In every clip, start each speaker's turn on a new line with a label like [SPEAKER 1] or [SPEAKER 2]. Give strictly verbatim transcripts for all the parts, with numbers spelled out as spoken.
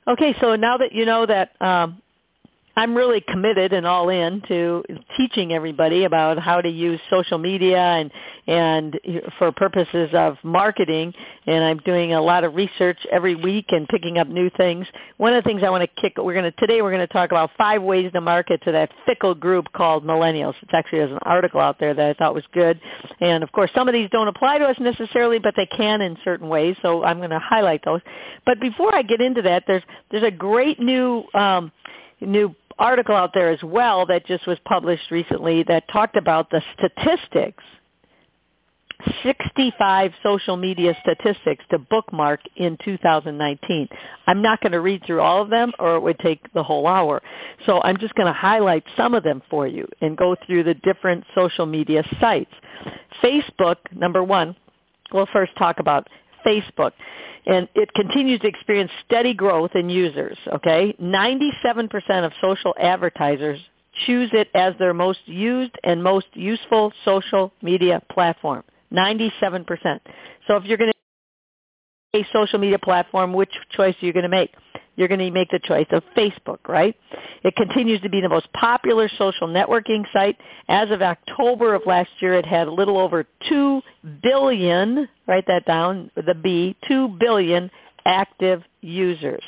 [SPEAKER 1] Okay, so now that you know that um, I'm really committed and all in to teaching everybody about how to use social media and and for purposes of marketing, and I'm doing a lot of research every week and picking up new things. One of the things I want to kick, we're going to today we're going to talk about five ways to market to that fickle group called millennials. It's actually there's an article out there that I thought was good, and of course some of these don't apply to us necessarily, but they can in certain ways. So I'm going to highlight those. But before I get into that, there's there's a great new um, new article out there as well that just was published recently that talked about the statistics, sixty-five social media statistics to bookmark in two thousand nineteen. I'm not going to read through all of them or it would take the whole hour. So I'm just going to highlight some of them for you and go through the different social media sites. Facebook, number one, we'll first talk about Facebook. And it continues to experience steady growth in users, okay? ninety-seven percent of social advertisers choose it as their most used and most useful social media platform, ninety-seven percent. So if you're going to a social media platform, which choice are you going to make? You're going to make the choice of Facebook, right? It continues to be the most popular social networking site. As of October of last year, it had a little over two billion, write that down, the B, two billion active users.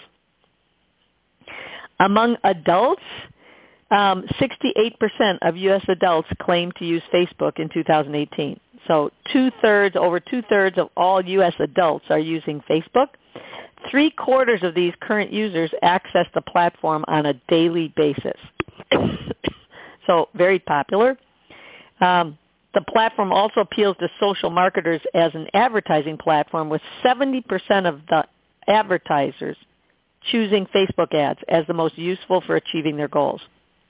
[SPEAKER 1] Among adults, um, sixty-eight percent of U S adults claim to use Facebook in two thousand eighteen. So two-thirds, over two-thirds of all U S adults are using Facebook. Three-quarters of these current users access the platform on a daily basis. So very popular. Um, the platform also appeals to social marketers as an advertising platform, with seventy percent of the advertisers choosing Facebook ads as the most useful for achieving their goals.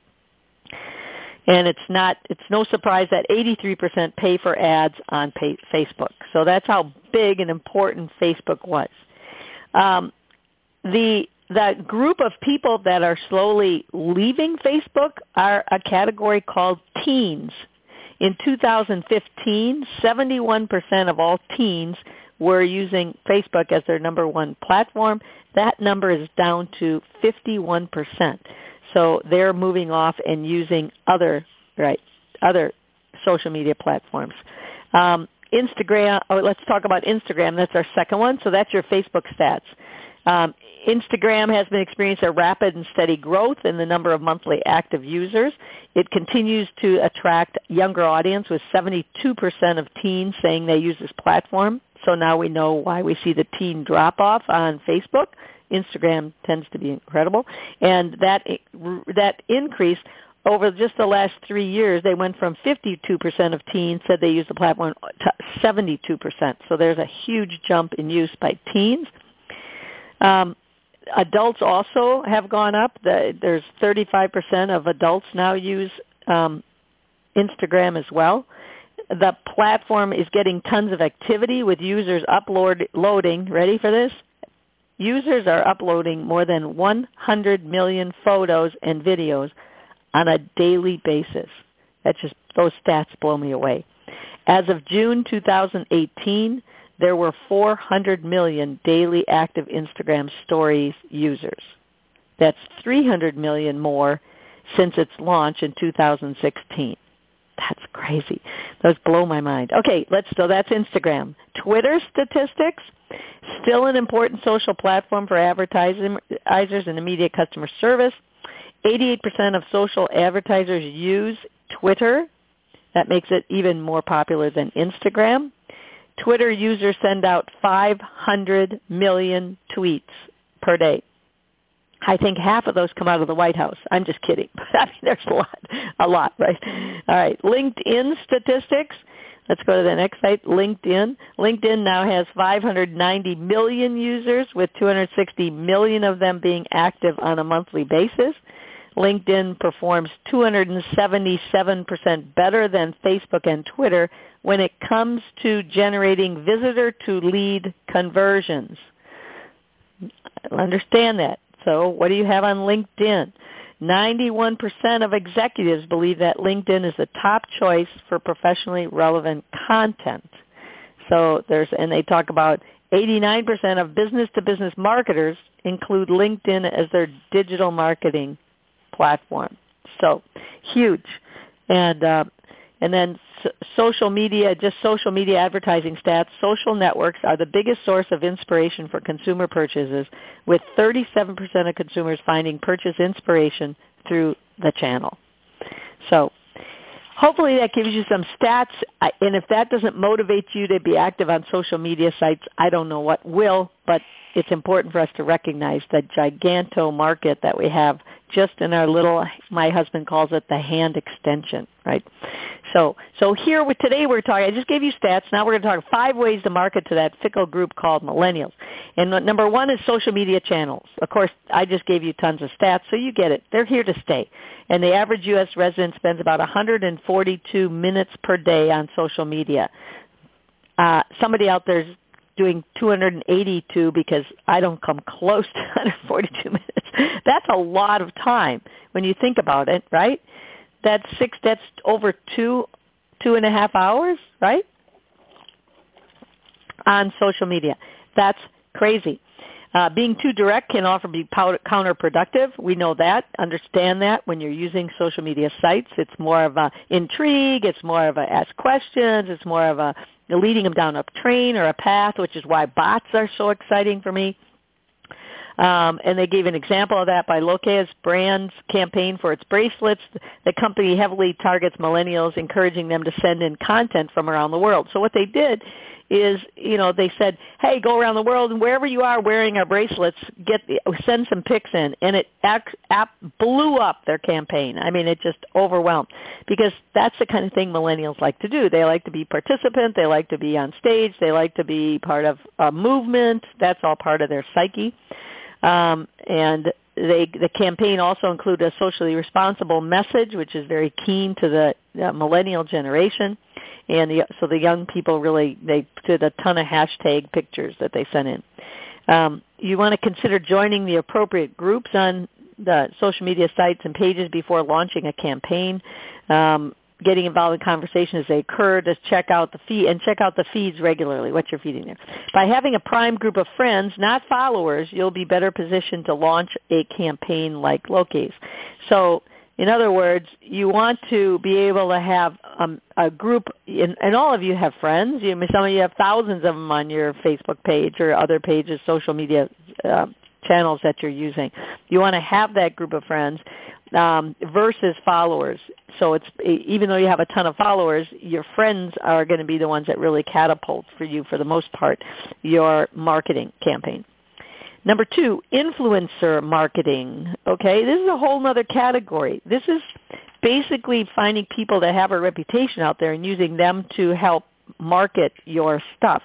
[SPEAKER 1] And it's not, it's no surprise that eighty-three percent pay for ads on pay, Facebook. So that's how big and important Facebook was. Um, the the group of people that are slowly leaving Facebook are a category called teens. In two thousand fifteen, seventy-one percent of all teens were using Facebook as their number one platform. That number is down to fifty-one percent. So they're moving off and using other right other social media platforms. Um, Instagram, oh, let's talk about Instagram. That's our second one. So that's your Facebook stats. Um, Instagram has been experiencing a rapid and steady growth in the number of monthly active users. It continues to attract younger audience, with seventy-two percent of teens saying they use this platform. So now we know why we see the teen drop-off on Facebook. Instagram tends to be incredible. And that that increase over just the last three years, they went from fifty-two percent of teens said they use the platform to seventy-two percent. So there's a huge jump in use by teens. Um, adults also have gone up. The, there's thirty-five percent of adults now use um, Instagram as well. The platform is getting tons of activity, with users uploading, ready for this? Users are uploading more than one hundred million photos and videos on a daily basis. That just, those stats blow me away. As of June two thousand eighteen, there were four hundred million daily active Instagram Stories users. That's three hundred million more since its launch in two thousand sixteen. That's crazy. Those blow my mind. Okay, let's, so that's Instagram. Twitter statistics, still an important social platform for advertisers and immediate customer service. eighty-eight percent of social advertisers use Twitter. That makes it even more popular than Instagram. Twitter users send out five hundred million tweets per day. I think half of those come out of the White House. I'm just kidding. I mean, there's a lot, a lot, right? All right, LinkedIn statistics. Let's go to the next site, LinkedIn. LinkedIn now has five hundred ninety million users, with two hundred sixty million of them being active on a monthly basis. LinkedIn performs two hundred seventy-seven percent better than Facebook and Twitter when it comes to generating visitor-to-lead conversions. Understand that. So what do you have on LinkedIn? ninety-one percent of executives believe that LinkedIn is the top choice for professionally relevant content. So there's, and they talk about eighty-nine percent of business-to-business marketers include LinkedIn as their digital marketing platform. So huge. And uh, and then so social media, just social media advertising stats, social networks are the biggest source of inspiration for consumer purchases, with thirty-seven percent of consumers finding purchase inspiration through the channel. So hopefully that gives you some stats, and if that doesn't motivate you to be active on social media sites, I don't know what will, but it's important for us to recognize the giganto market that we have just in our little, my husband calls it the hand extension, right? So so here with today we're talking, I just gave you stats. Now we're going to talk five ways to market to that fickle group called millennials. And number one is social media channels. Of course, I just gave you tons of stats, so you get it. They're here to stay. And the average U S resident spends about one hundred forty-two minutes per day on social media. Uh, somebody out there is doing two hundred eighty-two because I don't come close to one hundred forty-two minutes. That's a lot of time when you think about it, right? That's six. That's over two, two and a half hours, right? On social media. That's crazy. Uh, being too direct can often be counterproductive. We know that. Understand that when you're using social media sites. It's more of a intrigue. It's more of a ask questions. It's more of a leading them down a train or a path, which is why bots are so exciting for me. Um, and they gave an example of that by Lopez Brand's campaign for its bracelets. The company heavily targets millennials, encouraging them to send in content from around the world. So what they did is, you know, they said, hey, go around the world, and wherever you are wearing our bracelets, get send some pics in. And it act, app blew up their campaign. I mean, it just overwhelmed, because that's the kind of thing millennials like to do. They like to be participant. They like to be on stage. They like to be part of a movement. That's all part of their psyche. Um, and they, the campaign also included a socially responsible message, which is very keen to the uh, millennial generation. And the, so the young people really, they did a ton of hashtag pictures that they sent in. Um, you want to consider joining the appropriate groups on the social media sites and pages before launching a campaign. Um, getting involved in conversations as they occur, just check out the feed and check out the feeds regularly, what you're feeding there. By having a prime group of friends, not followers, you'll be better positioned to launch a campaign like Loki's. So in other words, you want to be able to have um, a group, and, and all of you have friends. You, some of you have thousands of them on your Facebook page or other pages, social media uh, channels that you're using. You want to have that group of friends um, versus followers. So it's, even though you have a ton of followers, your friends are going to be the ones that really catapult for you, for the most part, your marketing campaign. Number two, influencer marketing. Okay, this is a whole other category. This is basically finding people that have a reputation out there and using them to help market your stuff.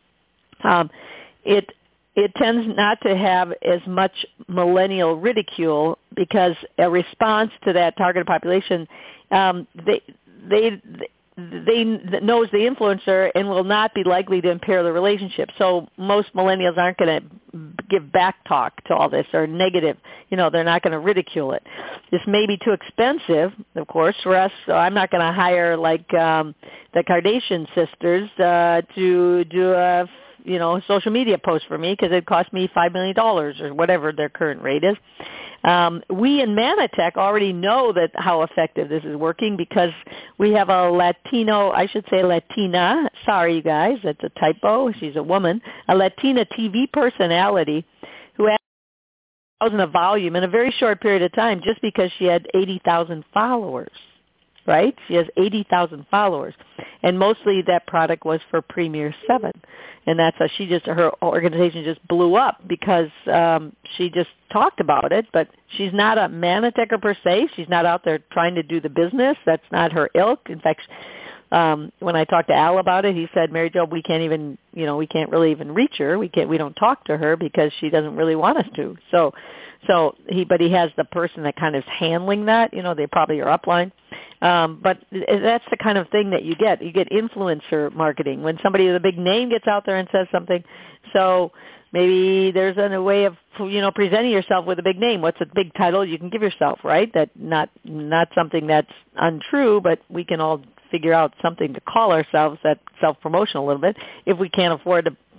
[SPEAKER 1] Um, it it tends not to have as much millennial ridicule, because a response to that targeted population, um, they they. they knows the influencer and will not be likely to impair the relationship. So most millennials aren't going to give back talk to all this, or negative. You know, they're not going to ridicule it. This may be too expensive, of course, for us. So I'm not going to hire like um, the Kardashian sisters uh, to do a you know social media post for me, because it cost me five million dollars or whatever their current rate is. Um, we in Manatech already know that how effective this is working, because we have a Latino, I should say Latina, sorry you guys, that's a typo, she's a woman, a Latina T V personality who had one thousand of volume in a very short period of time, just because she had eighty thousand followers, right? She has eighty thousand followers, and mostly that product was for Premier seven. And that's how she just, her organization just blew up, because um, she just talked about it. But she's not a Manitecher per se. She's not out there trying to do the business. That's not her ilk. In fact, um, when I talked to Al about it, he said, Mary Jo, we can't even, you know, we can't really even reach her. We can't, we don't talk to her because she doesn't really want us to. So, so he, but he has the person that kind of is handling that. You know, they probably are upline. Um, but that's the kind of thing that you get. You get influencer marketing when somebody with a big name gets out there and says something. So maybe there's a way of, you know, presenting yourself with a big name. What's a big title you can give yourself, right? That not not something that's untrue, but we can all figure out something to call ourselves that's self-promotion a little bit if we can't afford to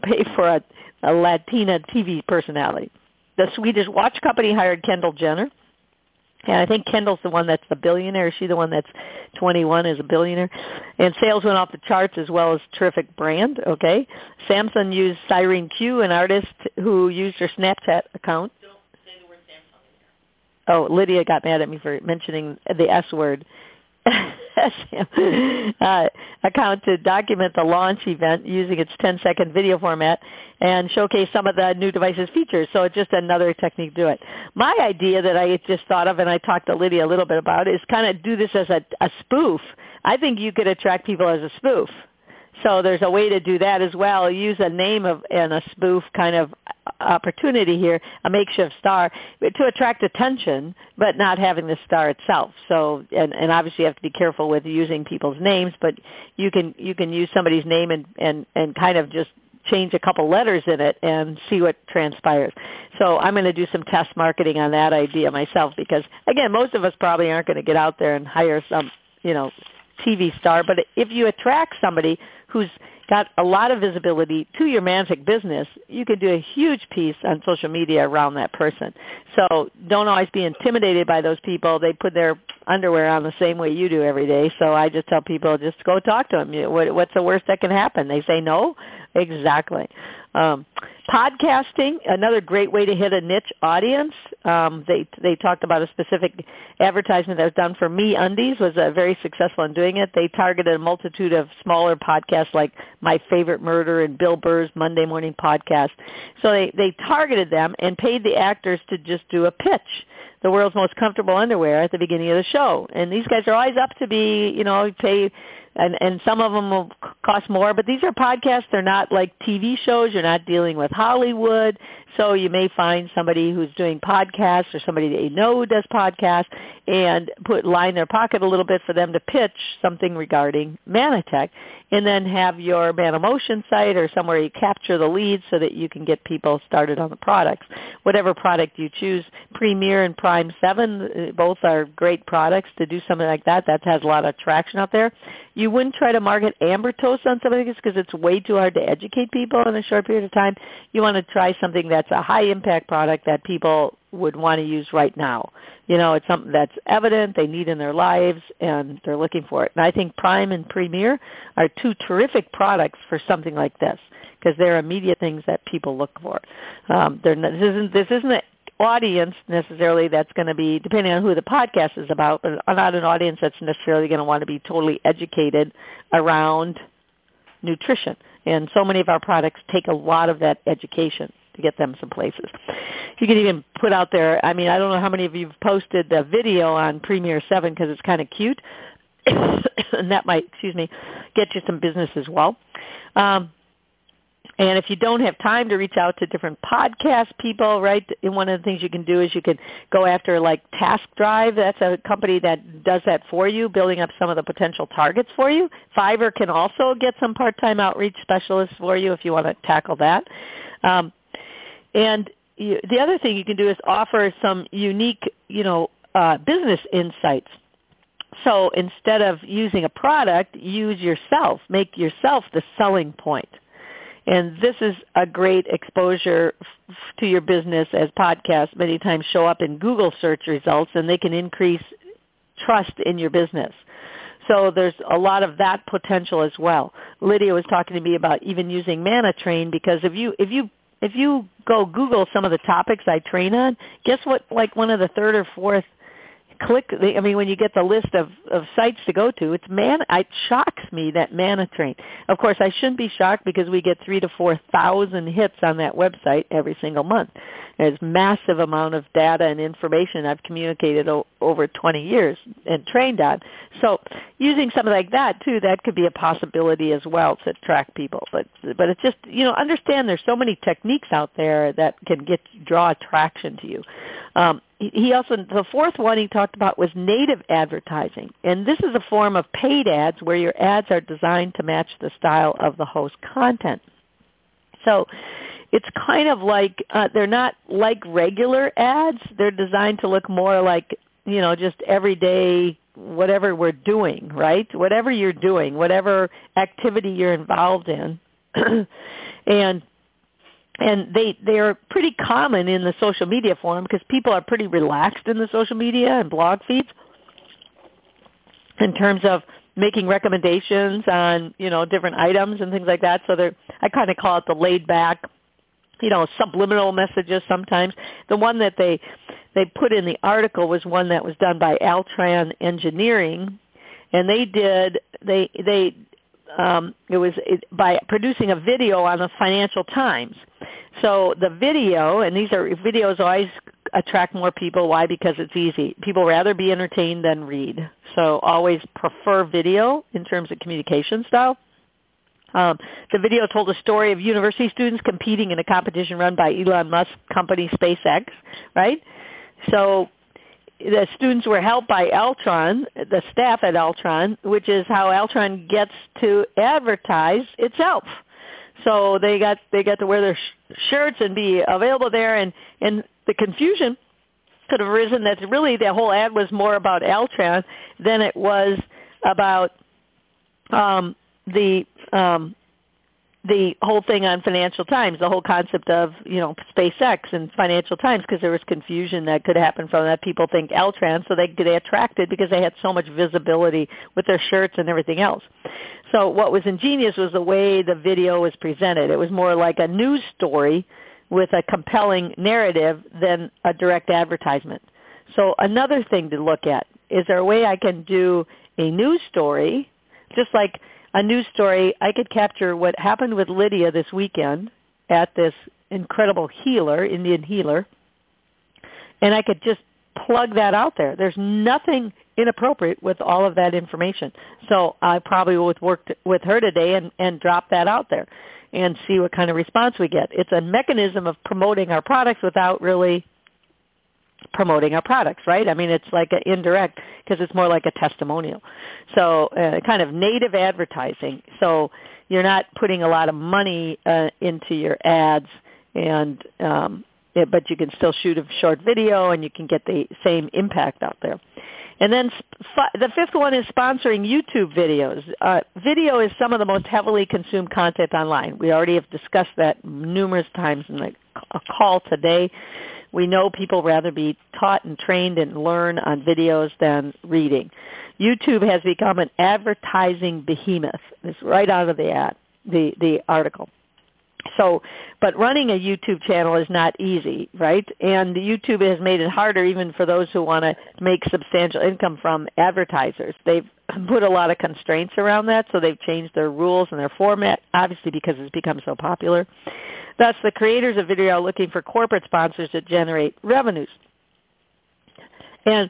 [SPEAKER 1] pay for a, a Latina T V personality. The Swedish watch company hired Kendall Jenner. And I think Kendall's the one that's the billionaire. Is she the one that's twenty-one is a billionaire? And sales went off the charts as well as terrific brand, okay? Samsung used Cyrene Q, an artist who used her Snapchat account.
[SPEAKER 2] Don't say the word Samsung in here.
[SPEAKER 1] Oh, Lydia got mad at me for mentioning the S word. uh, account to document the launch event using its ten-second video format and showcase some of the new device's features. So it's just another technique to do it. My idea that I just thought of, and I talked to Lydia a little bit about, is kind of do this as a, a spoof. I think you could attract people as a spoof. So there's a way to do that as well. Use a name of and a spoof kind of opportunity here, a makeshift star, to attract attention, but not having the star itself. So, and, and obviously you have to be careful with using people's names, but you can you can use somebody's name and, and, and kind of just change a couple letters in it and see what transpires. So I'm going to do some test marketing on that idea myself because, again, most of us probably aren't going to get out there and hire some, you know, T V star, but if you attract somebody who's got a lot of visibility to your Mantic business, you could do a huge piece on social media around that person. So don't always be intimidated by those people. They put their underwear on the same way you do every day. So I just tell people, just go talk to them. You know, what, what's the worst that can happen? They say no? Exactly. Um, podcasting, another great way to hit a niche audience. Um, they they talked about a specific advertisement that was done for MeUndies, was uh, very successful in doing it. They targeted a multitude of smaller podcasts like My Favorite Murder and Bill Burr's Monday Morning Podcast. So they, they targeted them and paid the actors to just do a pitch, the world's most comfortable underwear, at the beginning of the show. And these guys are always up to be, you know, pay, and, and some of them will cost more, but these are podcasts. They're not like T V shows. You're not dealing with Hollywood. So you may find somebody who's doing podcasts or somebody that you know who does podcasts and put line their pocket a little bit for them to pitch something regarding Manitech, and then have your ManaMotion site or somewhere you capture the leads so that you can get people started on the products. Whatever product you choose, Premier and Prime seven, both are great products to do something like that. That has a lot of traction out there. You wouldn't try to market Amber Toast on something like this because it's way too hard to educate people in a short period of time. You want to try something that's a high-impact product that people would want to use right now. You know, it's something that's evident, they need in their lives, and they're looking for it. And I think Prime and Premier are two terrific products for something like this because they're immediate things that people look for. Um, they're not, this isn't this isn't an audience necessarily that's going to be, depending on who the podcast is about, but not an audience that's necessarily going to want to be totally educated around nutrition. And so many of our products take a lot of that education to get them some places. You can even put out there, I mean, I don't know how many of you have posted the video on Premier seven because it's kind of cute, and that might, excuse me, get you some business as well. Um, and if you don't have time to reach out to different podcast people, right, and one of the things you can do is you can go after like Task Drive. That's a company that does that for you, building up some of the potential targets for you. Fiverr can also get some part-time outreach specialists for you if you want to tackle that. Um, and you, the other thing you can do is offer some unique, you know, uh, business insights. So instead of using a product, use yourself. Make yourself the selling point. And this is a great exposure f- to your business, as podcasts many times show up in Google search results, and they can increase trust in your business. So there's a lot of that potential as well. Lydia was talking to me about even using ManaTrain, because if you if you if you go Google some of the topics I train on, guess what? Like one of the third or fourth click, I mean, when you get the list of, of sites to go to, it's man. It shocks me that ManaTrain. Of course, I shouldn't be shocked because we get three to four thousand hits on that website every single month. There's massive amount of data and information I've communicated o- over twenty years and trained on. So using something like that too, that could be a possibility as well to track people. But but it's just, you know, understand there's so many techniques out there that can get draw attraction to you. Um, he also, the fourth one he talked about was native advertising. And this is a form of paid ads where your ads are designed to match the style of the host content. So it's kind of like, uh, they're not like regular ads. They're designed to look more like, you know, just everyday, whatever we're doing, right? Whatever you're doing, whatever activity you're involved in. And and they they are pretty common in the social media forum because people are pretty relaxed in the social media and blog feeds in terms of making recommendations on, you know, different items and things like that. So they're, I kind of call it the laid back, you know, subliminal messages sometimes. The one that they they put in the article was one that was done by Altran Engineering, and they did they they um, it was it, by producing a video on the Financial Times. So the video, and these are videos always attract more people. Why? Because it's easy. People rather be entertained than read. So always prefer video in terms of communication style. Um, the video told a story of university students competing in a competition run by Elon Musk's company SpaceX, right? So the students were helped by Altran, the staff at Altran, which is how Altran gets to advertise itself. So they got they got to wear their sh- shirts and be available there, and, and the confusion could have arisen that really the whole ad was more about Altran than it was about um, the um, the whole thing on Financial Times, the whole concept of, you know, SpaceX and Financial Times, because there was confusion that could happen from that. People think Altran, so they they attracted because they had so much visibility with their shirts and everything else. So what was ingenious was the way the video was presented. It was more like a news story with a compelling narrative than a direct advertisement. So another thing to look at, is there a way I can do a news story, just like a news story, I could capture what happened with Lydia this weekend at this incredible healer, Indian healer, and I could just plug that out there. There's nothing inappropriate with all of that information. So I probably would work with her today and, and drop that out there and see what kind of response we get. It's a mechanism of promoting our products without really promoting our products, right? I mean, it's like an indirect because it's more like a testimonial. So uh, kind of native advertising. So you're not putting a lot of money uh, into your ads, and um, it, but you can still shoot a short video and you can get the same impact out there. And then sp- the fifth one is sponsoring YouTube videos. Uh, video is some of the most heavily consumed content online. We already have discussed that numerous times in the c- call today. We know people rather be taught and trained and learn on videos than reading. YouTube has become an advertising behemoth. It's right out of the ad, the, the article. So, but running a YouTube channel is not easy, right? And YouTube has made it harder even for those who want to make substantial income from advertisers. They've put a lot of constraints around that, so they've changed their rules and their format, obviously because it's become so popular. Thus, the creators of video are looking for corporate sponsors to generate revenues. And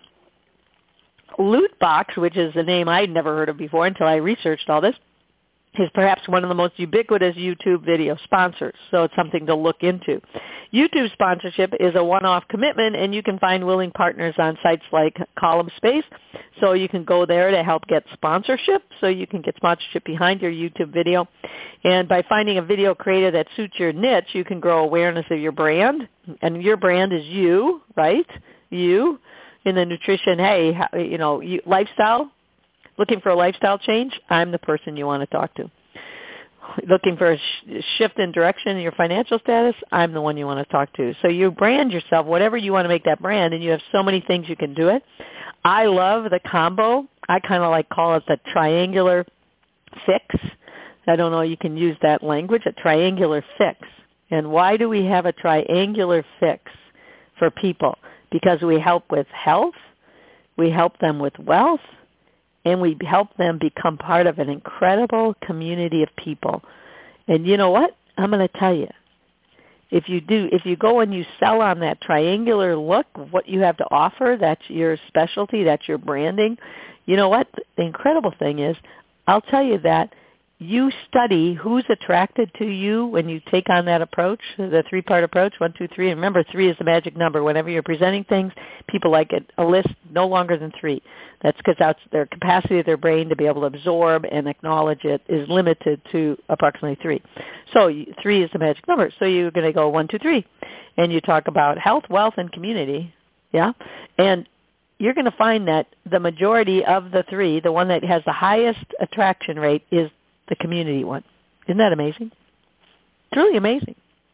[SPEAKER 1] Lootbox, which is a name I'd never heard of before until I researched all this, is perhaps one of the most ubiquitous YouTube video sponsors, so it's something to look into. YouTube sponsorship is a one-off commitment, and you can find willing partners on sites like Column Space, so you can go there to help get sponsorship, so you can get sponsorship behind your YouTube video. And by finding a video creator that suits your niche, you can grow awareness of your brand, and your brand is you, right? You in the nutrition, hey, you know, you, lifestyle. Looking for a lifestyle change, I'm the person you want to talk to. Looking for a sh- shift in direction in your financial status, I'm the one you want to talk to. So you brand yourself, whatever you want to make that brand, and you have so many things you can do it. I love the combo. I kind of like call it the triangular fix. I don't know, you can use that language, a triangular fix. And why do we have a triangular fix for people? Because we help with health, we help them with wealth, and we help them become part of an incredible community of people. And you know what? I'm going to tell you. If you do, if you go and you sell on that triangular look of what you have to offer, that's your specialty, that's your branding, you know what? The incredible thing is, I'll tell you that you study who's attracted to you when you take on that approach, the three-part approach, one, two, three. And remember, three is the magic number. Whenever you're presenting things, people like it, a list no longer than three. That's because that's their capacity of their brain to be able to absorb and acknowledge it is limited to approximately three. So you, three is the magic number. So you're going to go one, two, three. And you talk about health, wealth, and community. Yeah? And you're going to find that the majority of the three, the one that has the highest attraction rate is the community one. Isn't that amazing? It's really amazing.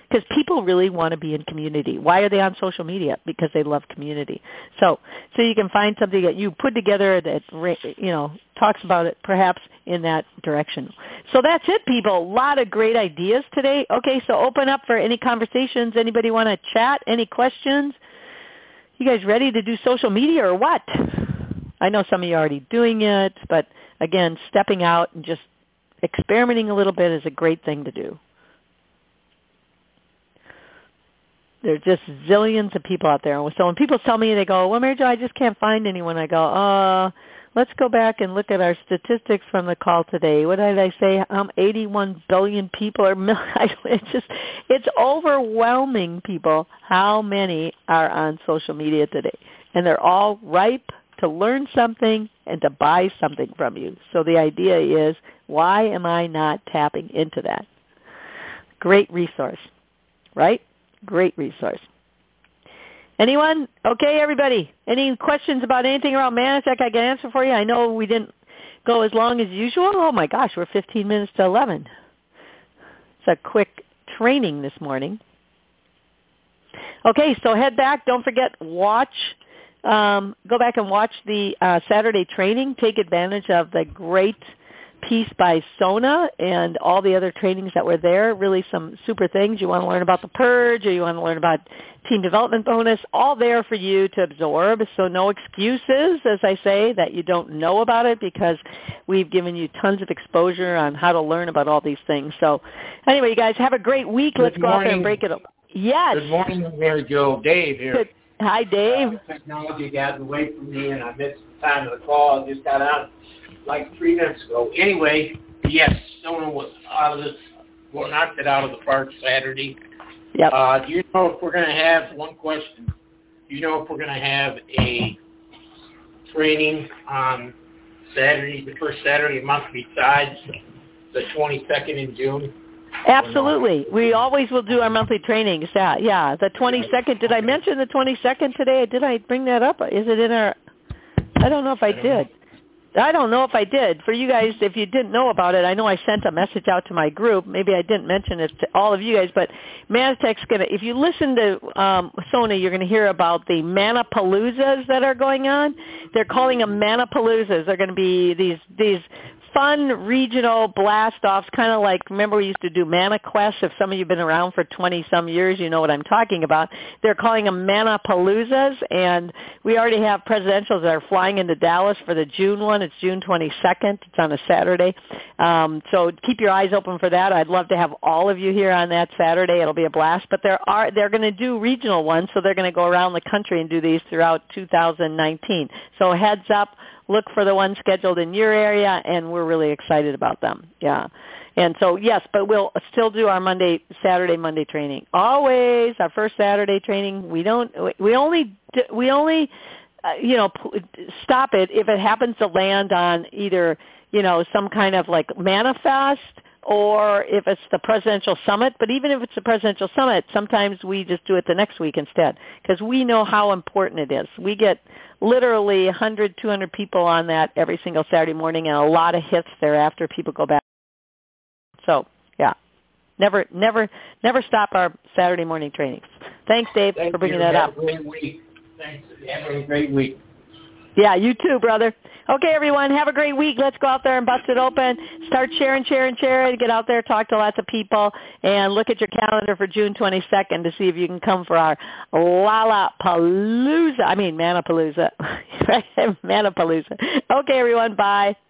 [SPEAKER 1] because people really want to be in community. Why are they on social media? Because they love community. So, so you can find something that you put together that, you know, talks about it perhaps in that direction. So that's it, people. A lot of great ideas today. Okay, so open up for any conversations. Anybody want to chat? Any questions? You guys ready to do social media or what? I know some of you are already doing it, but again, stepping out and just experimenting a little bit is a great thing to do. There are just zillions of people out there. So when people tell me, they go, well, Mary Jo, I just can't find anyone. I go, uh, let's go back and look at our statistics from the call today. What did I say? Um, eighty-one billion people are, it's just, it's overwhelming, people, how many are on social media today. And they're all ripe to learn something and to buy something from you. So the idea is, why am I not tapping into that? Great resource, right? Great resource. Anyone? Okay, everybody. Any questions about anything around Manytech I can answer for you? I know we didn't go as long as usual. Oh, my gosh, we're fifteen minutes to eleven. It's a quick training this morning. Okay, so head back. Don't forget, watch. Um, go back and watch the uh, Saturday training. Take advantage of the great piece by Sona and all the other trainings that were there. Really some super things. You want to learn about the purge, or you want to learn about team development bonus, all there for you to absorb. So no excuses, as I say, that you don't know about it, because we've given you tons of exposure on how to learn about all these things. So anyway, you guys have a great week.
[SPEAKER 3] Good
[SPEAKER 1] Let's go
[SPEAKER 3] morning.
[SPEAKER 1] out there and break it up. Yes.
[SPEAKER 3] Good morning, Mary Jo. Dave here.
[SPEAKER 1] Good. Hi, Dave.
[SPEAKER 3] Uh, technology got away from me, and I missed the time of the call. I just got out like three minutes ago. Anyway, yes, Sona was out of this, well, knocked it out of the park Saturday.
[SPEAKER 1] Yep.
[SPEAKER 3] Uh, do you know if we're going to have, one question, do you know if we're going to have a training on Saturday, the first Saturday of the month, besides the twenty-second in June?
[SPEAKER 1] Absolutely. We always will do our monthly trainings. Yeah, yeah. The twenty-second, did I mention the twenty-second today? Did I bring that up? Is it in our, I don't know if I did. I don't know if I did. For you guys, if you didn't know about it, I know I sent a message out to my group. Maybe I didn't mention it to all of you guys, but Manytech's going to, if you listen to um, Sona, you're going to hear about the Manapaloozas that are going on. They're calling them Manapaloozas. They're going to be these these fun regional blast-offs, kind of like, remember we used to do Mana Quest? If some of you have been around for twenty-some years, you know what I'm talking about. They're calling them Manapaloozas, and we already have presidentials that are flying into Dallas for the June one. It's June twenty-second. It's on a Saturday. Um, so keep your eyes open for that. I'd love to have all of you here on that Saturday. It'll be a blast. But there are they're going to do regional ones, so they're going to go around the country and do these throughout two thousand nineteen. So heads up. Look for the ones scheduled in your area, and we're really excited about them. Yeah. And so, yes, but we'll still do our Monday, Saturday, Monday training. Always our first Saturday training. We don't, we only, we only, uh, you know, stop it if it happens to land on either, you know, some kind of like manifest, or if it's the presidential summit. But even if it's the presidential summit, sometimes we just do it the next week instead, because we know how important it is. We get literally one hundred, two hundred people on that every single Saturday morning, and a lot of hits thereafter. People go back. So, yeah, never, never, never stop our Saturday morning trainings. Thanks, Dave,
[SPEAKER 3] Thank
[SPEAKER 1] for bringing
[SPEAKER 3] you.
[SPEAKER 1] that
[SPEAKER 3] Have
[SPEAKER 1] up.
[SPEAKER 3] A great week. Thanks. Have a great week.
[SPEAKER 1] Yeah, you too, brother. Okay, everyone, have a great week. Let's go out there and bust it open. Start sharing, sharing, sharing. Get out there, talk to lots of people, and look at your calendar for June twenty-second to see if you can come for our Lollapalooza. I mean, Manapalooza. Manapalooza. Okay, everyone, bye.